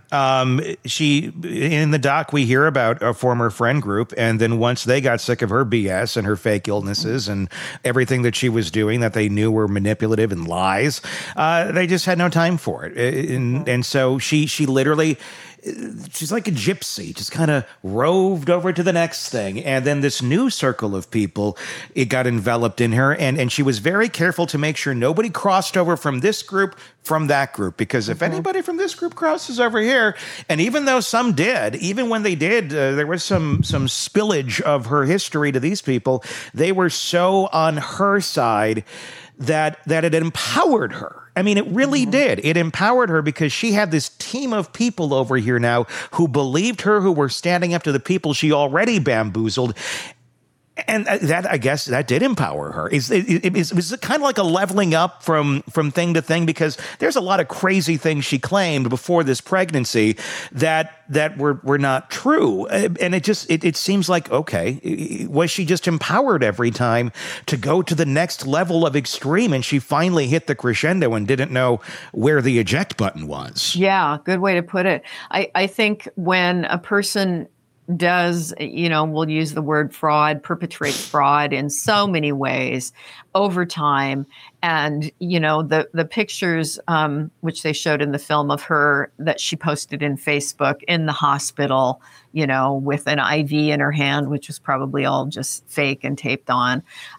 In the doc, we hear about a former friend group, and then once they got sick of her BS and her fake illnesses and everything that she was doing that they knew were manipulative and lies, they just had no time for it. And so she literally... she's like a gypsy, just kind of roved over to the next thing. And then this new circle of people, it got enveloped in her. And she was very careful to make sure nobody crossed over from this group, from that group. Because if anybody from this group crosses over here, and even though some did, even when they did, there was some spillage of her history to these people, they were so on her side that it empowered her. I mean, it really did. It empowered her because she had this team of people over here now who believed her, who were standing up to the people she already bamboozled. And that, I guess, that did empower her. It was kind of like a leveling up from thing to thing, because there's a lot of crazy things she claimed before this pregnancy that were not true. And it seems like, okay, was she just empowered every time to go to the next level of extreme, and she finally hit the crescendo and didn't know where the eject button was? Yeah, good way to put it. I think when a person does, we'll use the word fraud, perpetrates fraud in so many ways over time. And, the pictures, which they showed in the film of her that she posted in Facebook in the hospital, with an IV in her hand, which was probably all just fake and taped on.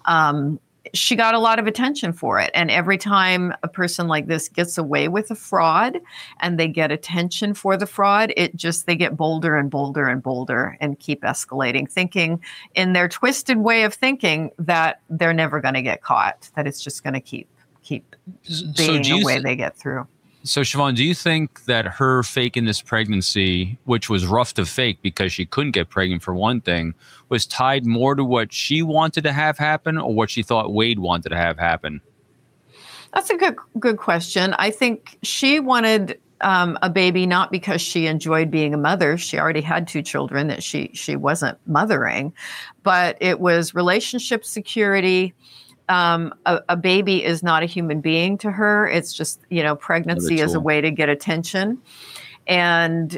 She got a lot of attention for it. And every time a person like this gets away with a fraud and they get attention for the fraud, they get bolder and bolder and bolder and keep escalating, thinking in their twisted way of thinking that they're never going to get caught, that it's just going to keep being the way they get through. So, Siobhan, do you think that her faking this pregnancy, which was rough to fake because she couldn't get pregnant for one thing, was tied more to what she wanted to have happen or what she thought Wade wanted to have happen? That's a good question. I think she wanted a baby not because she enjoyed being a mother. She already had 2 children that she wasn't mothering, but it was relationship security. a baby is not a human being to her. It's just, pregnancy is a way to get attention. And,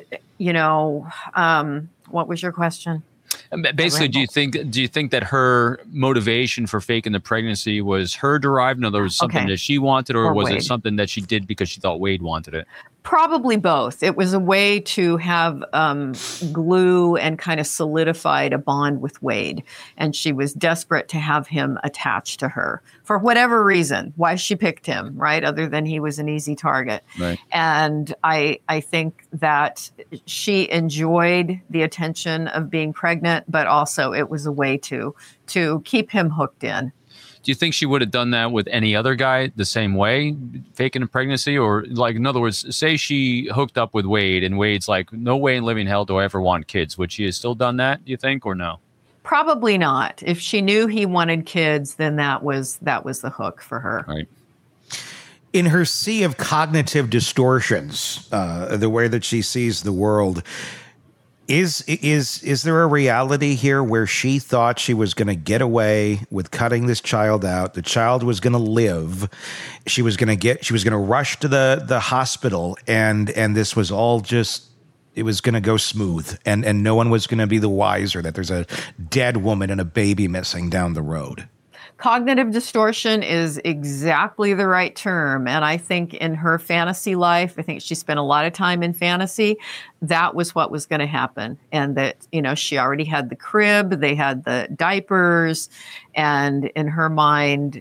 what was your question? Basically, do you think that her motivation for faking the pregnancy was her derived? In other words, something that she wanted, or was it something that she did because she thought Wade wanted it? Probably both. It was a way to have glue and kind of solidified a bond with Wade. And she was desperate to have him attached to her for whatever reason, why she picked him, right? Other than he was an easy target. Right. And I think that she enjoyed the attention of being pregnant, but also it was a way to keep him hooked in. Do you think she would have done that with any other guy the same way, faking a pregnancy? Or, like, in other words, say she hooked up with Wade and Wade's like, no way in living hell do I ever want kids. Would she have still done that, do you think, or no? Probably not. If she knew he wanted kids, then that was the hook for her. Right. In her sea of cognitive distortions, the way that she sees the world, Is there a reality here where she thought she was going to get away with cutting this child out? The child was going to live. She was going to rush to the hospital, and this was all just, it was going to go smooth, and no one was going to be the wiser that there's a dead woman and a baby missing down the road. Cognitive distortion is exactly the right term. And I think in her fantasy life, I think she spent a lot of time in fantasy. That was what was going to happen. And that, she already had the crib, they had the diapers. And in her mind,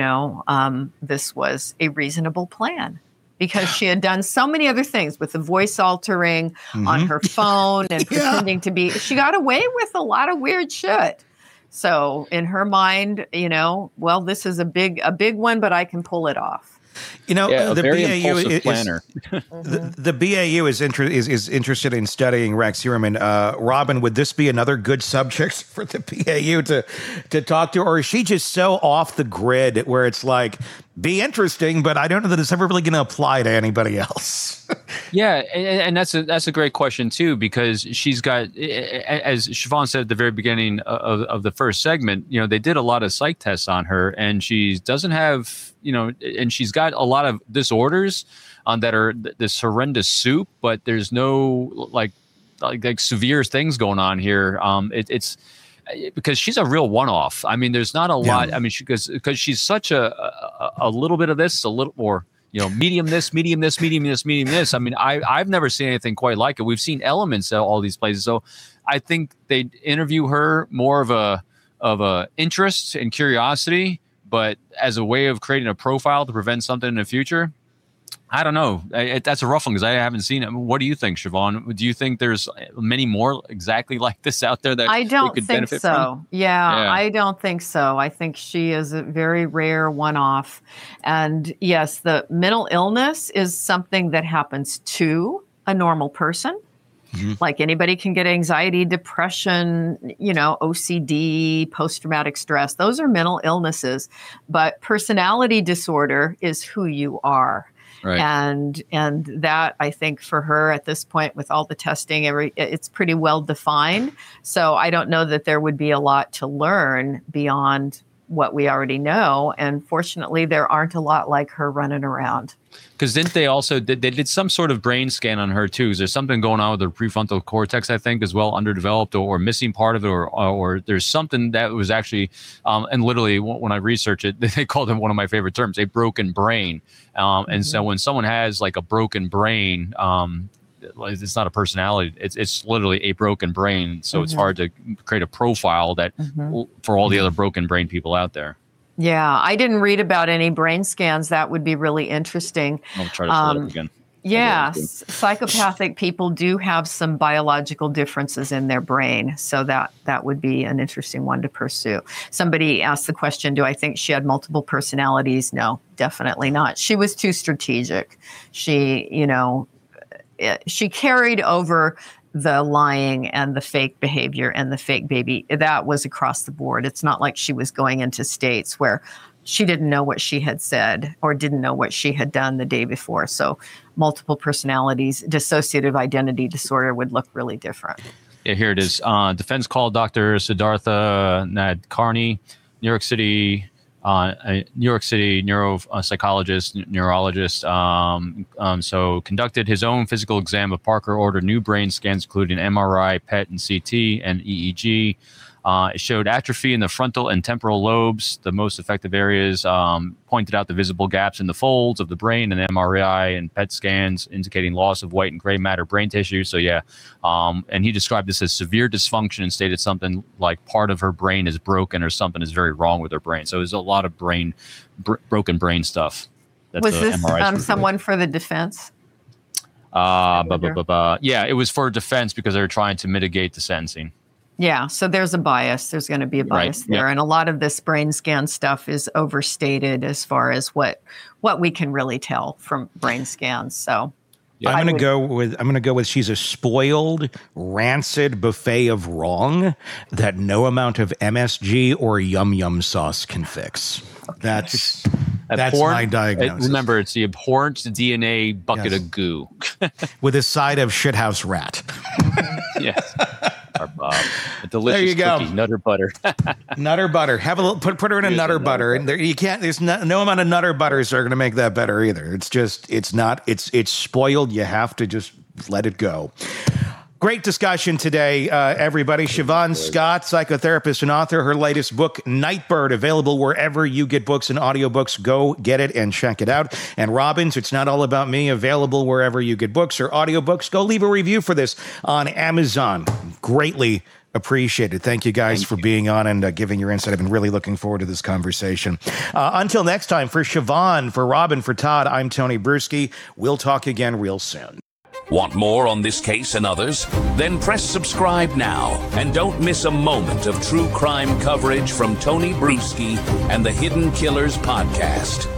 this was a reasonable plan. Because she had done so many other things with the voice altering on her phone and pretending to be, she got away with a lot of weird shit. So in her mind, well, this is a big one, but I can pull it off. The very BAU impulsive planner. The BAU is interested in studying Rex Heuermann. Robin, would this be another good subject for the BAU to talk to, or is she just so off the grid where it's like, be interesting, but I don't know that it's ever really going to apply to anybody else? Yeah, and that's a great question too, because she's got, as Siobhan said at the very beginning of the first segment, they did a lot of psych tests on her, and she doesn't have, and she's got a lot of disorders that are this horrendous soup, but there's no like severe things going on here. It's because she's a real one-off. I mean, there's not a lot. I mean, because she's such a little bit of this, a little more, medium this, medium this, medium this, medium this. I mean, I've never seen anything quite like it. We've seen elements of all these places. So I think they'd interview her more of a interest and curiosity, but as a way of creating a profile to prevent something in the future. I don't know. That's a rough one because I haven't seen it. What do you think, Siobhan? Do you think there's many more exactly like this out there that I don't could think benefit so. from? Yeah, I don't think so. I think she is a very rare one-off. And yes, the mental illness is something that happens to a normal person. Mm-hmm. Like anybody can get anxiety, depression, OCD, post-traumatic stress. Those are mental illnesses. But personality disorder is who you are. Right. And that, I think, for her at this point, with all the testing, it's pretty well defined. So I don't know that there would be a lot to learn beyond what we already know. And fortunately, there aren't a lot like her running around. Because didn't they also they did some sort of brain scan on her too? Is there something going on with her prefrontal cortex, I think, as well, underdeveloped or missing part of it, or there's something that was actually and literally when I researched it, they called it one of my favorite terms, a broken brain. And so when someone has like a broken brain, it's not a personality, it's literally a broken brain. So it's hard to create a profile that for all the other broken brain people out there. Yeah, I didn't read about any brain scans. That would be really interesting. I'll try to pull it up again. Yeah, psychopathic people do have some biological differences in their brain. So that would be an interesting one to pursue. Somebody asked the question, do I think she had multiple personalities? No, definitely not. She was too strategic. She carried over the lying and the fake behavior and the fake baby. That was across the board. It's not like she was going into states where she didn't know what she had said or didn't know what she had done the day before. So multiple personalities, dissociative identity disorder would look really different. Yeah, here it is. Defense called Dr. Siddhartha Nadkarni, New York City a New York City neuropsychologist, neurologist, so conducted his own physical exam of Parker, ordered new brain scans, including MRI, PET, and CT, and EEG. It showed atrophy in the frontal and temporal lobes, the most affected areas, pointed out the visible gaps in the folds of the brain, and MRI and PET scans indicating loss of white and gray matter brain tissue. So, yeah. And he described this as severe dysfunction and stated something like part of her brain is broken or something is very wrong with her brain. So there's a lot of broken brain stuff. Was this someone for the defense? Yeah, it was for defense because they were trying to mitigate the sentencing. Yeah, so there's a bias. There's going to be a bias there. Yep. And a lot of this brain scan stuff is overstated as far as what we can really tell from brain scans. So I'm going to go with she's a spoiled, rancid buffet of wrong that no amount of MSG or yum sauce can fix. That's my diagnosis. Remember, it's the abhorrent DNA bucket of goo. With a side of shithouse rat. Yes. A delicious there you go. Cookie, Nutter Butter. Nutter Butter. Have a little, put her in a Nutter Butter, and there, you can't. There's no amount of Nutter Butters are going to make that better either. It's spoiled. You have to just let it go. Great discussion today, everybody. Siobhan Scott, psychotherapist and author. Her latest book, Nightbird, available wherever you get books and audiobooks. Go get it and check it out. And Robbins, It's Not All About Me, available wherever you get books or audiobooks. Go leave a review for this on Amazon. Greatly appreciated. Thank you guys for being on and giving your insight. I've been really looking forward to this conversation. Until next time, for Siobhan, for Robin, for Todd, I'm Tony Bruschi. We'll talk again real soon. Want more on this case and others? Then press subscribe now and don't miss a moment of true crime coverage from Tony Bruschi and the Hidden Killers podcast.